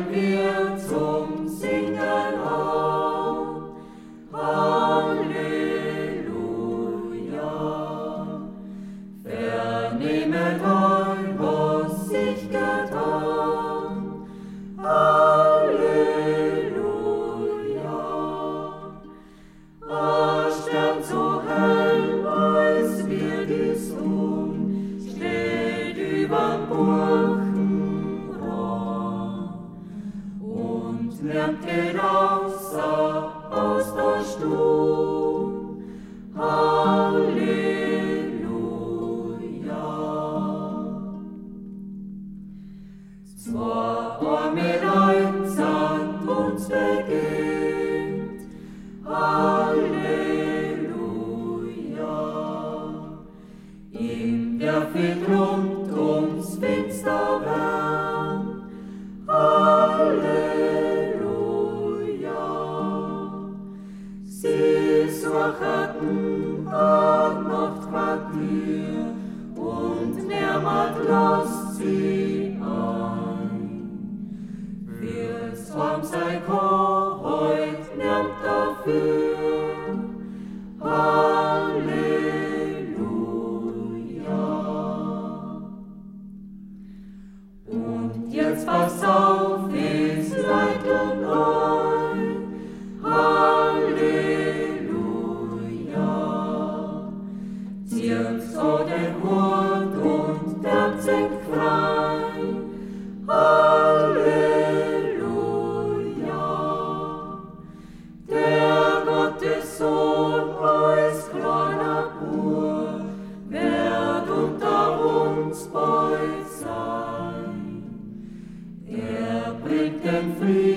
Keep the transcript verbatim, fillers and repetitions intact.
stellen wir zum Singen auf. Halleluja. Vernehmet euch, was sich getan. Halleluja. A Stern so hell, als wir die Sonne, steht überm Burgenrohr und lärmt geht außer aus der Stube. Halleluja. Zwar war mit einsand uns begegnet. Halleluja. Ihm der viel rund ums Finster wärm. Halleluja. Sie suchten an Nachtquartier und niemand lasst sie ein. Wir's warm sei heut nimmt dafür. Halleluja. Und jetzt pass auf, es leid und neu. Halleluja. Zieht so den Hut und der singt frei. Halleluja. Der Gottessohn als kleiner Bub wird unter uns beut sein. Er bringt den Frieden